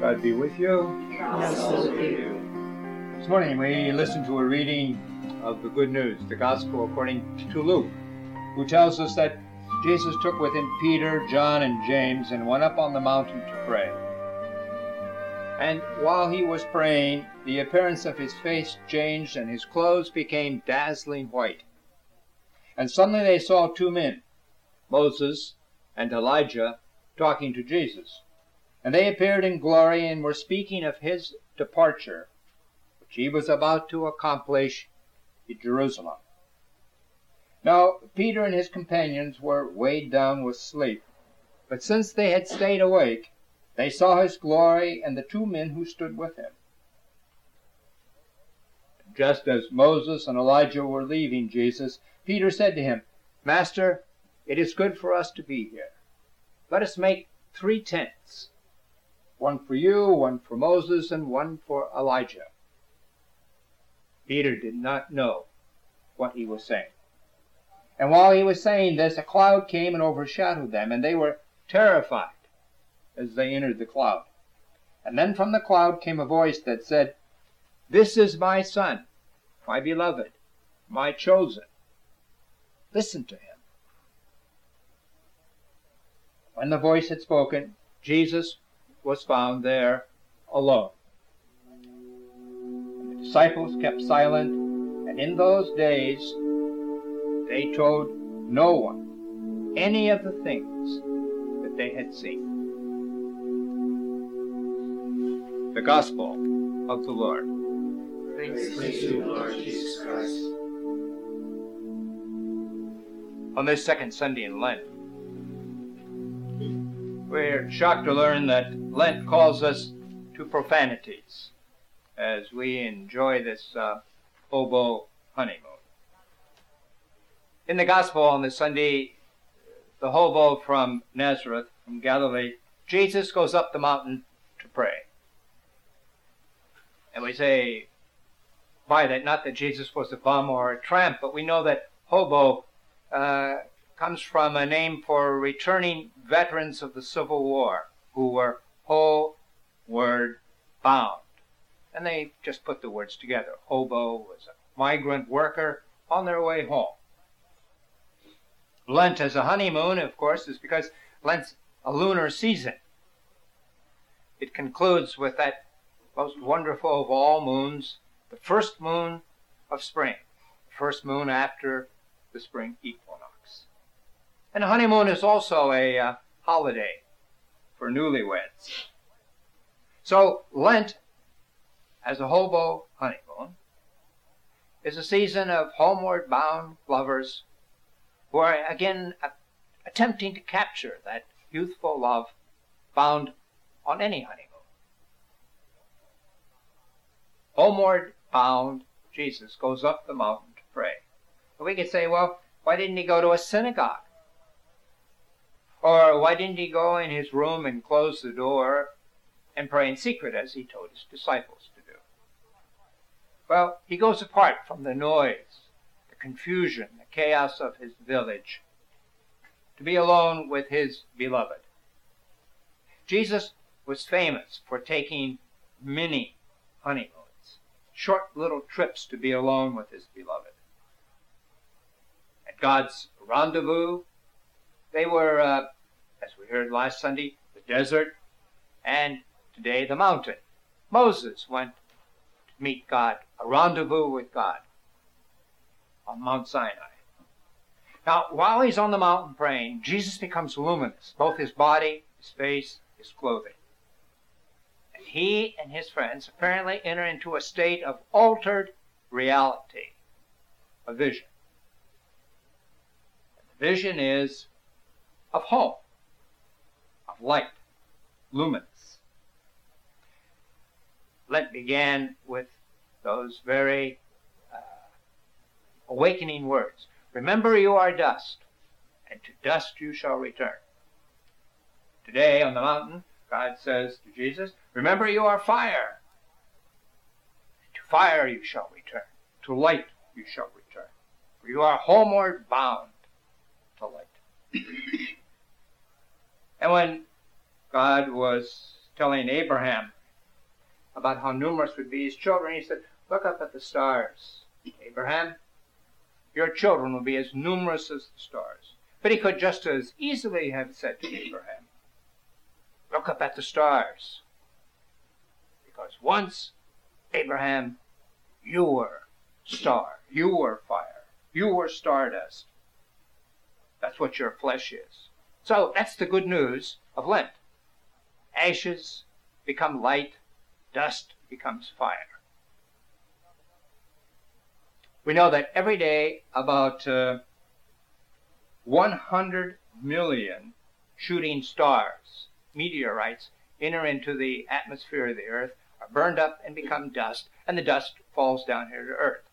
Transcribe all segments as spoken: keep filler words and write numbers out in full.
God be with you. Also with you. This morning we listened to a reading of the good news, the gospel according to Luke, who tells us that Jesus took with him Peter, John, and James and went up on the mountain to pray. And while he was praying, the appearance of his face changed and his clothes became dazzling white. And suddenly they saw two men, Moses and Elijah, talking to Jesus. And they appeared in glory and were speaking of his departure, which he was about to accomplish in Jerusalem. Now Peter and his companions were weighed down with sleep, but since they had stayed awake, they saw his glory and the two men who stood with him. Just as Moses and Elijah were leaving Jesus, Peter said to him, "Master, it is good for us to be here. Let us make three tents, one for you, one for Moses, and one for Elijah." Peter did not know what he was saying. And while he was saying this, a cloud came and overshadowed them, and they were terrified as they entered the cloud. And then from the cloud came a voice that said, "This is my Son, my beloved, my chosen. Listen to him." When the voice had spoken, Jesus was found there alone. And the disciples kept silent, and in those days they told no one any of the things that they had seen. The Gospel of the Lord. Thanks be to you, Lord Jesus Christ. On this second Sunday in Lent, we're shocked to learn that Lent calls us to profanities as we enjoy this uh, hobo honeymoon. In the Gospel on this Sunday, the hobo from Nazareth, from Galilee, Jesus goes up the mountain to pray. And we say by that, not that Jesus was a bum or a tramp, but we know that hobo uh, comes from a name for returning veterans of the Civil War who were homeward bound. And they just put the words together. Hobo was a migrant worker on their way home. Lent as a honeymoon, of course, is because Lent's a lunar season. It concludes with that most wonderful of all moons, the first moon of spring, the first moon after the spring equinox. And a honeymoon is also a uh, holiday for newlyweds. So Lent, as a hobo honeymoon, is a season of homeward bound lovers who are again uh, attempting to capture that youthful love found on any honeymoon. Homeward bound, Jesus goes up the mountain to pray. And we could say, well, why didn't he go to a synagogue? Or why didn't he go in his room and close the door and pray in secret as he told his disciples to do? Well, he goes apart from the noise, the confusion, the chaos of his village to be alone with his beloved. Jesus was famous for taking many honeymoons, short little trips to be alone with his beloved. At God's rendezvous, they were, uh, as we heard last Sunday, the desert, and today the mountain. Moses went to meet God, a rendezvous with God on Mount Sinai. Now, while he's on the mountain praying, Jesus becomes luminous, both his body, his face, his clothing. And he and his friends apparently enter into a state of altered reality, a vision. And the vision is of home, of light, luminous. Lent began with those very uh, awakening words. Remember, you are dust, and to dust you shall return. Today on the mountain, God says to Jesus, remember, you are fire. To fire you shall return. To light you shall return. For you are homeward bound to light. And when God was telling Abraham about how numerous would be his children, he said, look up at the stars, Abraham. Your children will be as numerous as the stars. But he could just as easily have said to Abraham, look up at the stars. Because once, Abraham, you were star, you were fire, you were stardust. That's what your flesh is. So that's the good news of Lent. Ashes become light, dust becomes fire. We know that every day about uh, one hundred million shooting stars, meteorites, enter into the atmosphere of the earth, are burned up and become dust, and the dust falls down here to earth.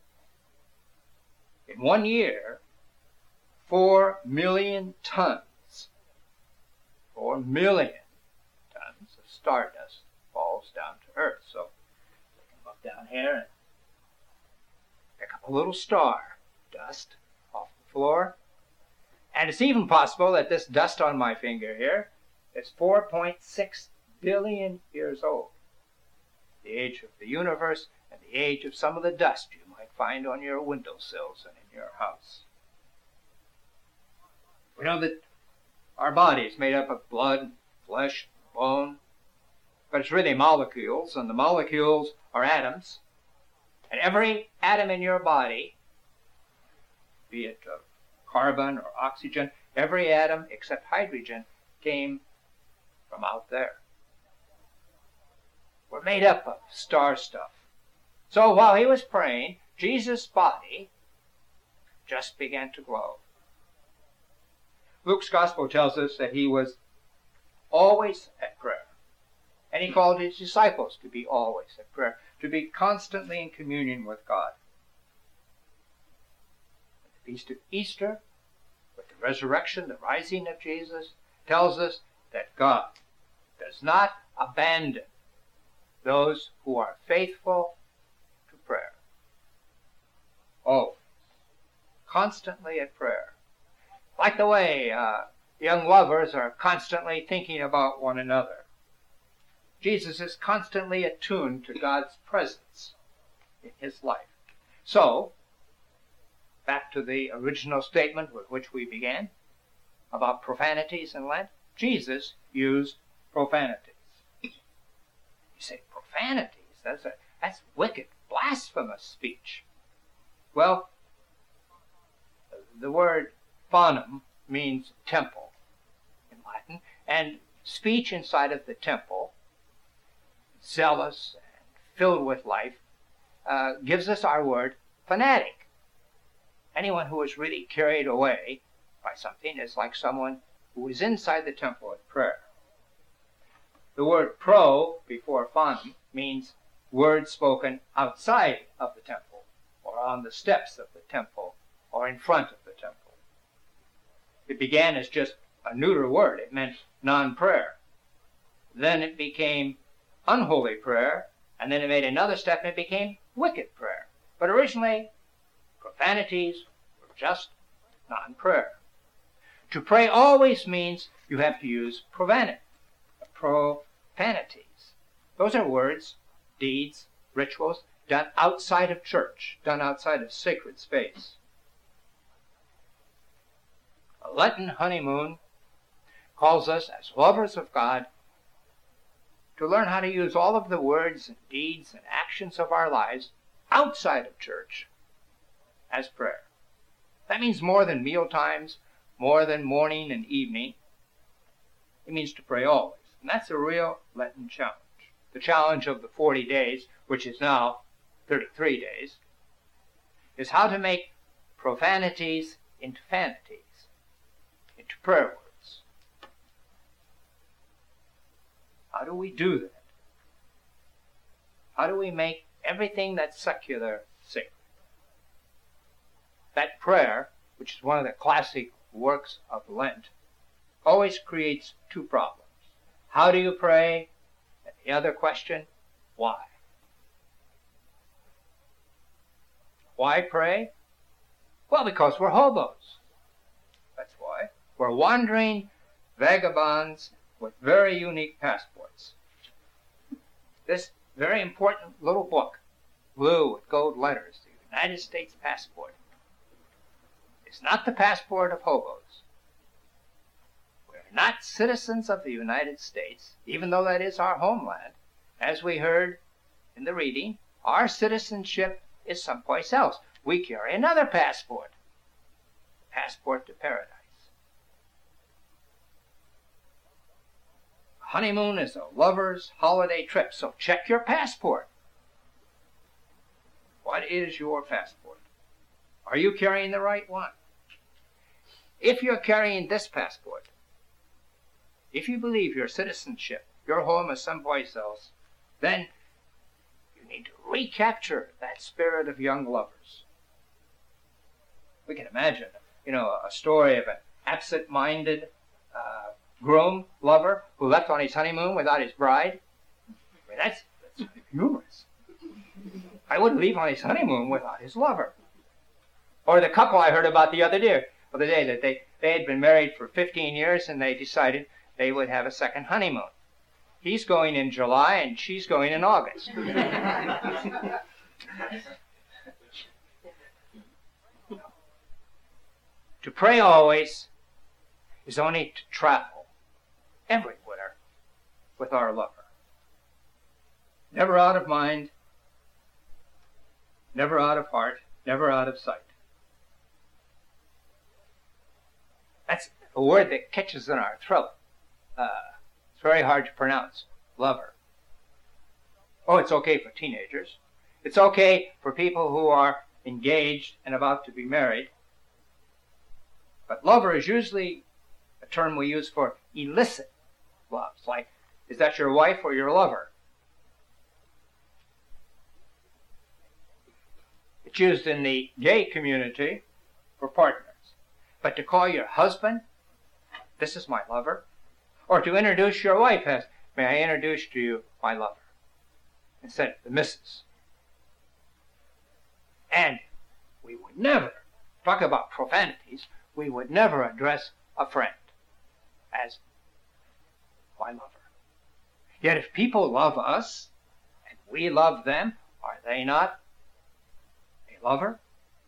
In one year, four million tons, four million tons of stardust falls down to earth. So we can look down here and pick up a little star, dust off the floor. And it's even possible that this dust on my finger here is four point six billion years old. The age of the universe and the age of some of the dust you might find on your windowsills and in your house. We know that our body is made up of blood, flesh, bone, but it's really molecules, and the molecules are atoms. And every atom in your body, be it of carbon or oxygen, every atom except hydrogen came from out there. We're made up of star stuff. So while he was praying, Jesus' body just began to glow. Luke's gospel tells us that he was always at prayer. And he called his disciples to be always at prayer, to be constantly in communion with God. At the Feast of Easter, with the resurrection, the rising of Jesus, tells us that God does not abandon those who are faithful to prayer. Oh, constantly at prayer. Like the way uh, young lovers are constantly thinking about one another. Jesus is constantly attuned to God's presence in his life. So, back to the original statement with which we began about profanities in Lent, Jesus used profanities. You say, profanities? That's, a, that's wicked, blasphemous speech. Well, the word fanum means temple in Latin, and speech inside of the temple, zealous and filled with life, uh, gives us our word fanatic. Anyone who is really carried away by something is like someone who is inside the temple at prayer. The word pro before fanum means words spoken outside of the temple, or on the steps of the temple, or in front of the temple. It began as just a neuter word. It meant non-prayer. Then it became unholy prayer, and then it made another step and it became wicked prayer. But originally, profanities were just non-prayer. To pray always means you have to use profanity, profanities. Those are words, deeds, rituals done outside of church, done outside of sacred space. A Lenten honeymoon calls us, as lovers of God, to learn how to use all of the words and deeds and actions of our lives outside of church as prayer. That means more than meal times, more than morning and evening. It means to pray always. And that's a real Lenten challenge. The challenge of the forty days, which is now thirty-three days, is how to make profanities into fanities, into prayer words. How do we do that? How do we make everything that's secular sacred? That prayer, which is one of the classic works of Lent, always creates two problems. How do you pray? And the other question, why? Why pray? Well, because we're hobos. That's why. We're wandering vagabonds with very unique passports. This very important little book, blue with gold letters, the United States passport. It's not the passport of hobos. We're not citizens of the United States, even though that is our homeland. As we heard in the reading, our citizenship is someplace else. We carry another passport, passport to paradise. A honeymoon is a lover's holiday trip, so check your passport. What is your passport? Are you carrying the right one? If you're carrying this passport, if you believe your citizenship, your home is someplace else, then you need to recapture that spirit of young lovers. We can imagine, you know, a story of an absent-minded uh, groom lover who left on his honeymoon without his bride. I mean, that's, that's humorous. I wouldn't leave on his honeymoon without his lover. Or the couple I heard about the other day, other day that they, they had been married for fifteen years and they decided they would have a second honeymoon. He's going in July and she's going in August. To pray always is only to travel everywhere with our lover. Never out of mind, never out of heart, never out of sight. That's a word that catches in our throat. Uh, it's very hard to pronounce, lover. Oh, it's okay for teenagers. It's okay for people who are engaged and about to be married. But lover is usually a term we use for illicit loves, like, is that your wife or your lover? It's used in the gay community for partners. But to call your husband, this is my lover, or to introduce your wife as, may I introduce to you my lover, instead of the missus. And we would never, talk about profanities, we would never address a friend as my lover. Yet if people love us, and we love them, are they not a lover?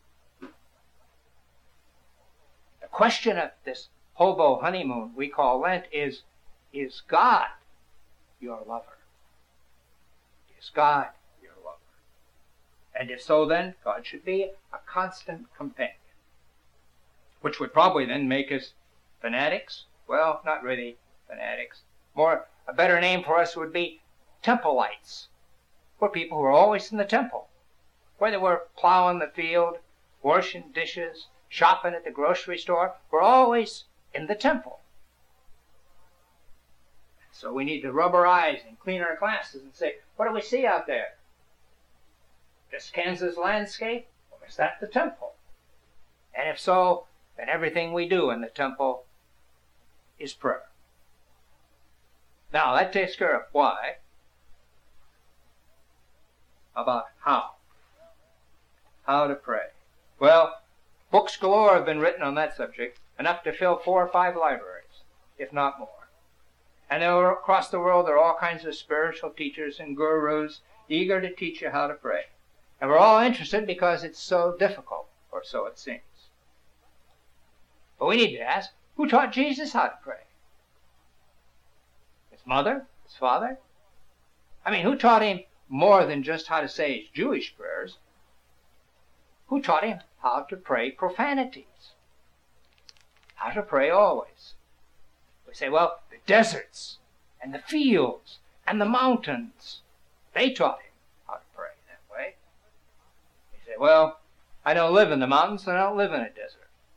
The question of this hobo honeymoon we call Lent is, is God your lover? Is God your lover? And if so, then God should be a constant companion, which would probably then make us fanatics. Well, not really fanatics. More, a better name for us would be Templites. We're people who are always in the temple, whether we're plowing the field, washing dishes, shopping at the grocery store, we're always in the temple. So we need to rub our eyes and clean our glasses and say, what do we see out there? Just Kansas landscape? Or is that the temple? And if so, then everything we do in the temple is prayer. Now, that takes care of why. About how. How to pray. Well, books galore have been written on that subject, enough to fill four or five libraries, if not more. And across the world there are all kinds of spiritual teachers and gurus eager to teach you how to pray. And we're all interested because it's so difficult, or so it seems. But we need to ask, who taught Jesus how to pray? His mother? His father? I mean, who taught him more than just how to say his Jewish prayers? Who taught him how to pray profanities? How to pray always? We say, well, the deserts and the fields and the mountains, they taught him how to pray that way. We say, well, I don't live in the mountains and I don't live in a desert.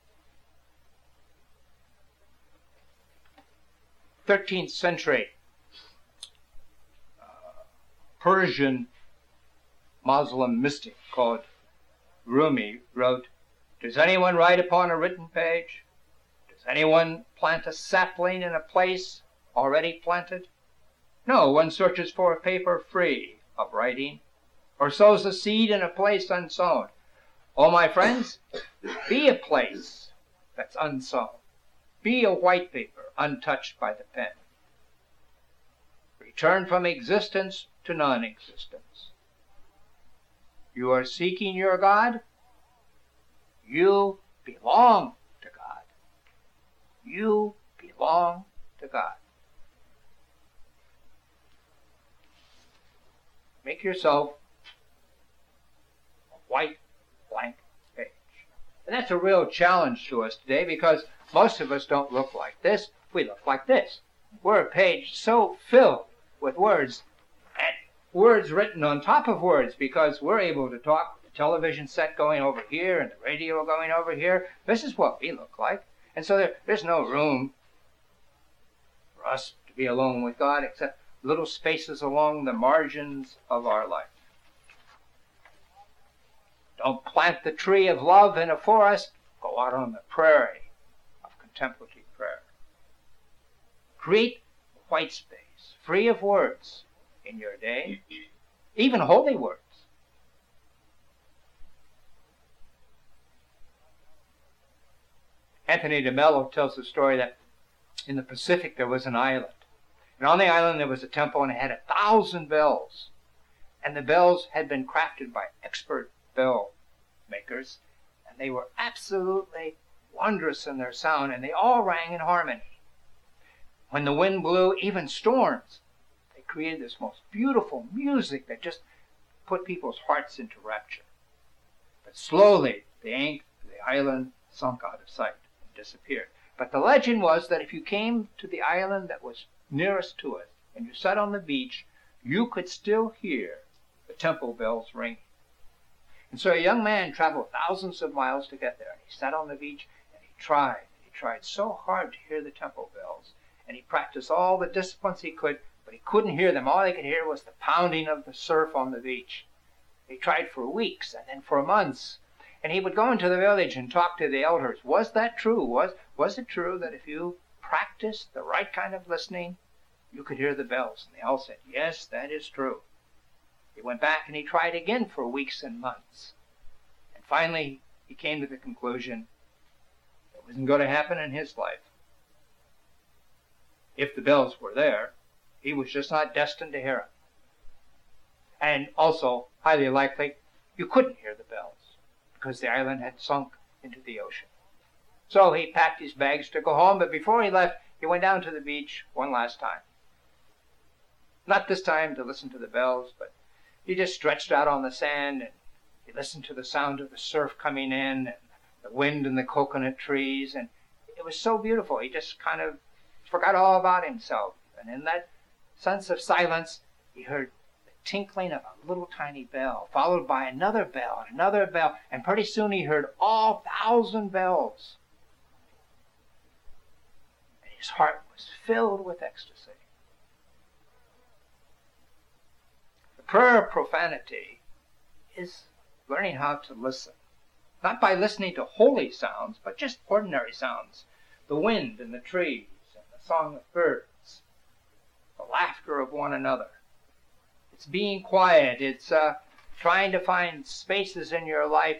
thirteenth century uh, Persian Muslim mystic called Rumi wrote, does anyone write upon a written page? Does anyone plant a sapling in a place already planted? No, one searches for a paper free of writing, or sows a seed in a place unsown. Oh, my friends, be a place that's unsown. Be a white paper untouched by the pen. turn from existence to non-existence. You are seeking your God. You belong to God. You belong to God. Make yourself a white blank page. And that's a real challenge to us today, because most of us don't look like this. We look like this. We're a page so filled with words, and words written on top of words, because we're able to talk with the television set going over here and the radio going over here. This is what we look like. And so there, there's no room for us to be alone with God except little spaces along the margins of our life. Don't plant the tree of love in a forest. Go out on the prairie of contemplative prayer. Create white space, free of words in your day, even holy words. Anthony de Mello tells the story that in the Pacific there was an island. And on the island there was a temple, and it had a thousand bells. And the bells had been crafted by expert bell makers, and they were absolutely wondrous in their sound, and they all rang in harmony. When the wind blew, even storms, they created this most beautiful music that just put people's hearts into rapture. But slowly, the, the island sunk out of sight and disappeared. But the legend was that if you came to the island that was nearest to it, and you sat on the beach, you could still hear the temple bells ringing. And so a young man traveled thousands of miles to get there, and he sat on the beach, and he tried. He tried so hard to hear the temple bells, and he practiced all the disciplines he could, but he couldn't hear them. All he could hear was the pounding of the surf on the beach. He tried for weeks, and then for months, and he would go into the village and talk to the elders. Was that true? Was, was it true that if you practiced the right kind of listening, you could hear the bells? And they all said, yes, that is true. He went back and he tried again for weeks and months. And finally, he came to the conclusion it wasn't going to happen in his life. If the bells were there, he was just not destined to hear them. And also, highly likely, you couldn't hear the bells because the island had sunk into the ocean. So he packed his bags to go home, but before he left, he went down to the beach one last time. Not this time to listen to the bells, but he just stretched out on the sand and he listened to the sound of the surf coming in and the wind in the coconut trees, and it was so beautiful. He just kind of forgot all about himself. And in that sense of silence, he heard the tinkling of a little tiny bell, followed by another bell and another bell, and pretty soon he heard all thousand bells. And his heart was filled with ecstasy. The prayer of profanity is learning how to listen. Not by listening to holy sounds, but just ordinary sounds. The wind and the trees and the song of birds. The laughter of one another. It's being quiet. It's uh, trying to find spaces in your life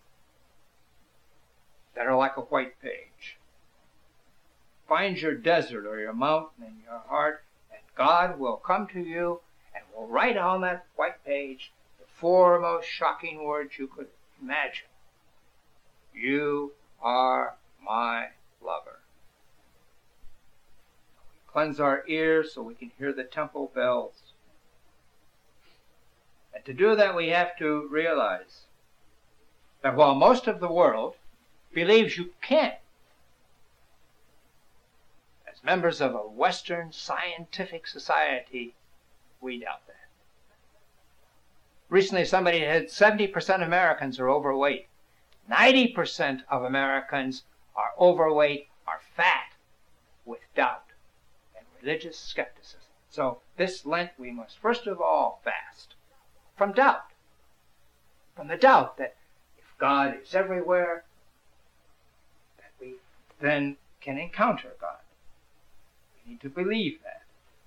that are like a white page. Find your desert or your mountain in your heart, and God will come to you and will write on that white page the four most shocking words you could imagine. You are my lover. We cleanse our ears so we can hear the temple bells. And to do that, we have to realize that while most of the world believes you can't, as members of a Western scientific society, we doubt that. Recently, somebody said seventy percent of Americans are overweight. ninety percent of Americans are overweight, are fat, with doubt and religious skepticism. So this Lent, we must first of all fast from doubt. From the doubt that if God is everywhere, that we then can encounter God. We need to believe that.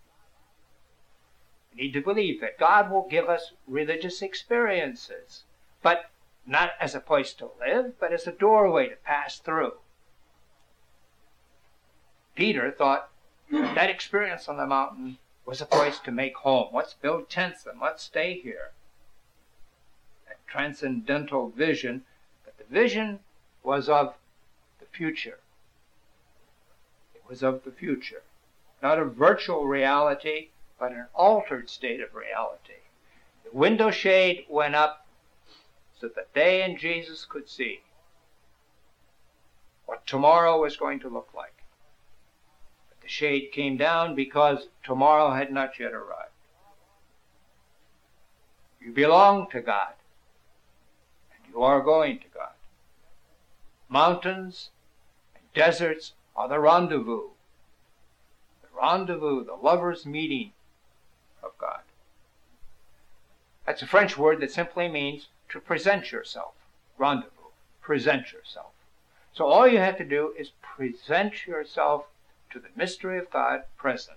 We need to believe that God will give us religious experiences, but not as a place to live, but as a doorway to pass through. Peter thought that experience on the mountain was a place to make home. Let's build tents and let's stay here. That transcendental vision, but the vision was of the future. It was of the future. Not a virtual reality, but an altered state of reality. The window shade went up so that they and Jesus could see what tomorrow was going to look like. But the shade came down because tomorrow had not yet arrived. You belong to God, and you are going to God. Mountains and deserts are the rendezvous. The rendezvous, the lover's meeting of God. That's a French word that simply means to present yourself. Rendezvous. Present yourself. So all you have to do is present yourself to the mystery of God present.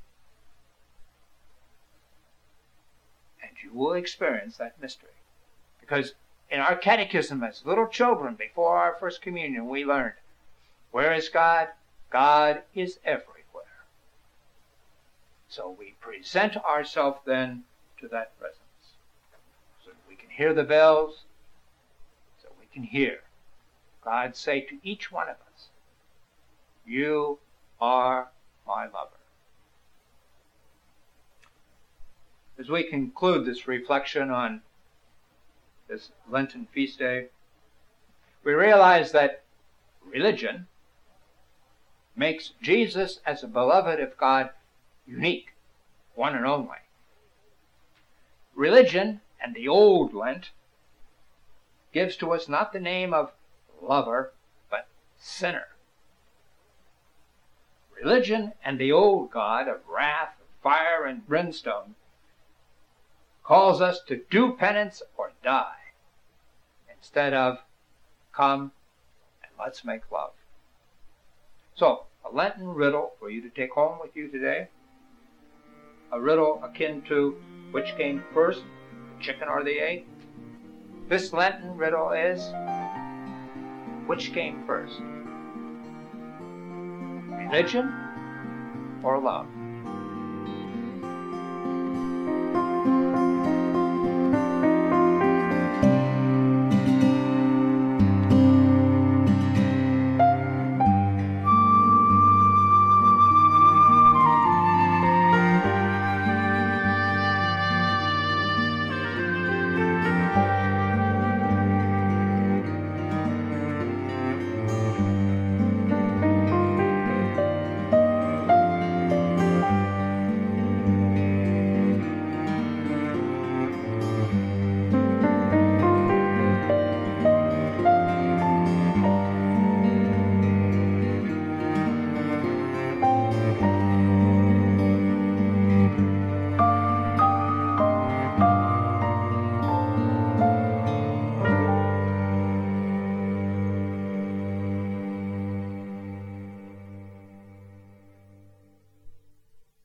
And you will experience that mystery. Because in our catechism as little children, before our first communion, we learned, where is God? God is everywhere. So we present ourselves then to that presence. So that we can hear the bells, so we can hear God say to each one of us, you are my lover. As we conclude this reflection on this Lenten feast day, we realize that religion makes Jesus as a beloved of God unique, one and only. Religion and the old Lent gives to us not the name of lover, but sinner. Religion and the old God of wrath, fire, and brimstone calls us to do penance or die, instead of come and let's make love. So, a Lenten riddle for you to take home with you today. A riddle akin to which came first, the chicken or the egg? This Lenten riddle is, which came first? Religion or love?